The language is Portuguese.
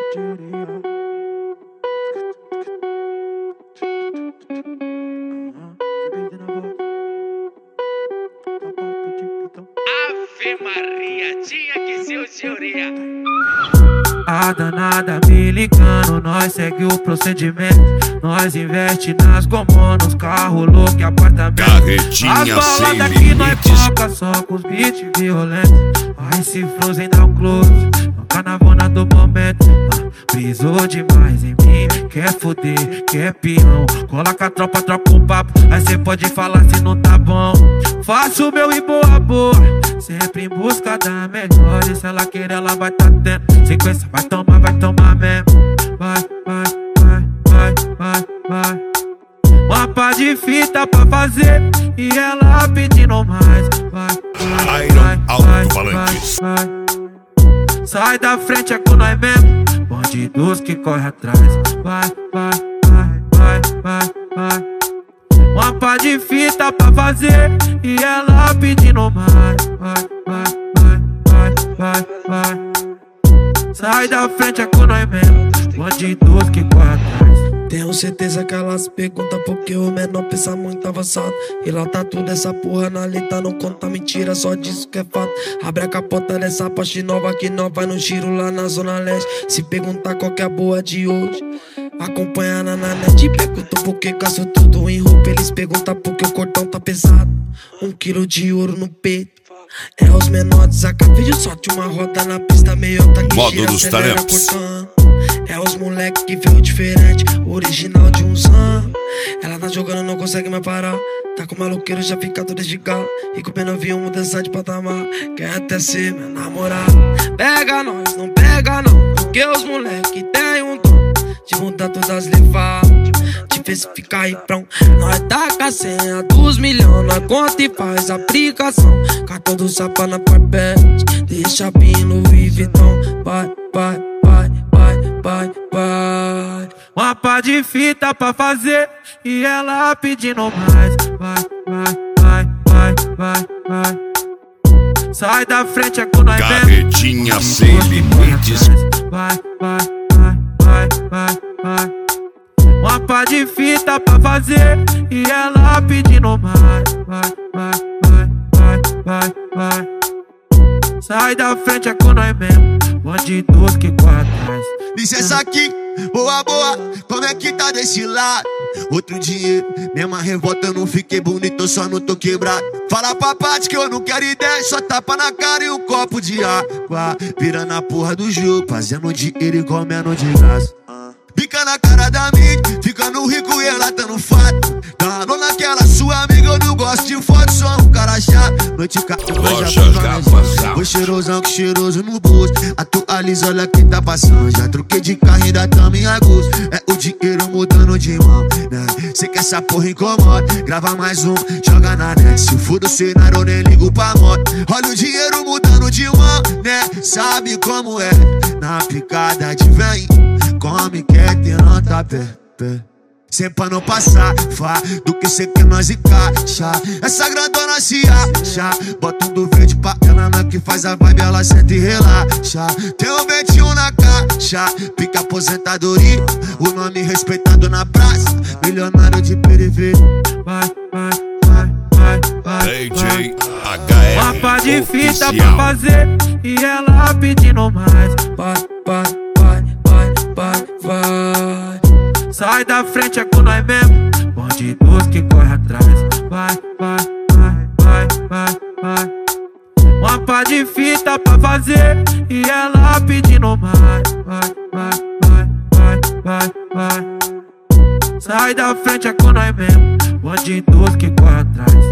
Ave Maria, tinha que ser o senhoria. A danada me ligando, nós segue o procedimento. Nós investe nas gomó, nos carros loucos e apartamento. Carretinha as sem baladas que nós limites. toca só com os beats violentos. Aí se Frozen dá um close no carnavona do momento. Brisou demais em mim, quer foder, quer peão. Cola com a tropa, troca um papo. Aí cê pode falar se não tá bom. Faço o meu e boa, boa, sempre em busca da melhor. E se ela querer, ela vai tá tendo. Sequência, vai tomar mesmo. Vai, vai, vai, vai, vai, vai. Uma pá de fita pra fazer e ela pedindo mais. Vai, vai, vai, Alto-falantes. vai. Sai da frente, é com nós mesmo. Bandidos que corre atrás. Vai, vai, vai, vai, vai, vai. Uma pá de fita pra fazer e ela pedindo mais. Vai, vai, vai, vai, vai, vai. Sai da frente, é com nós mesmo. Bandidos que corre atrás. Tenho certeza que elas perguntam porque o menor pensa muito avançado. E lá tá tudo essa porra na letra, não conta mentira, só disso que é fato. Abre a capota dessa Porsche nova que nós vai no giro lá na Zona Leste. Se perguntar qual que é a boa de hoje, acompanha na net. Perguntam por que gasto tudo em roupa, eles perguntam porque o cordão tá pesado. 1 quilo de ouro no peito. É os menores, a vídeo só de uma roda na pista meio alta que Modo gira, dos acelera talentos. cortando. É os moleque que veio diferente, original de uns anos. Ela tá jogando, não consegue mais parar. Tá com maloqueiro, já fica toda de gala. E com pena vinha mudança de patamar. Quer até ser meu namorado. Pega nós, não pega não, porque os moleque tem um dom de mudar todas as levadas, de ver se fica aí pronto. Nós taca a senha dos milhões, nós conta e faz aplicação. Cartão do Sapa na Parpete, deixa bem Louis Vuitton. Vai, vai, vai, vai, vai, vai. Uma pá de fita pra fazer e ela pedindo mais. Vai, vai, vai, vai, vai, vai. Sai da frente, é com nós mesmo. Carretinha sem limites. Vai, vai, vai, vai, vai, vai. Uma pá de fita pra fazer e ela pedindo mais. Vai, vai, vai, vai, vai, vai. Sai da frente, é com nós mesmo. Bandidos que corre atrás. Licença aqui, boa, boa, como é que tá desse lado? Outro dinheiro, mesma revolta, eu não fiquei bonito, eu só não tô quebrado. Fala pra parte que eu não quero ideia, só tapa na cara e um copo de água. Virando a porra do jogo, fazendo dinheiro e comendo de graça. Bica na cara da mídia, ficando rico e ela tá no fato. Dando naquela sua amiga, eu não gosto de foto, sou um cara chato. Noite o cheirosão que cheiroso no bolso. Atualiza, olha quem tá passando. Já troquei de carro, ainda tamo em agosto. É o dinheiro mudando de mão, né? Cê que essa porra incomoda, grava mais um, joga na net. Se for do cenário, eu nem ligo pra moto. Olha o dinheiro mudando de mão, né? Sabe como é, na picada de vem. Come, quer ter nota pé. Sempre pra não passar, vá do que cê quer nós encaixa. Essa grandona se acha, bota um do verde pra ela, na que faz a vibe, ela senta e relaxa. Tem um 21 na caixa, pica aposentadoria, o nome respeitado na praça, milionário de periferia. Vai, vai, vai, vai, vai. DJ Uma pá HR de fita pra oficial. fazer e ela pedindo mais. Vai, vai, vai, vai, vai, vai. Sai da frente, é com nós mesmo. Bandidos que corre atrás. Vai, vai, vai, vai, vai, vai. Uma pá de fita pra fazer e ela pedindo mais. Vai, vai, vai, vai, vai, vai. Sai da frente, é com nós mesmo. Bandidos que corre atrás.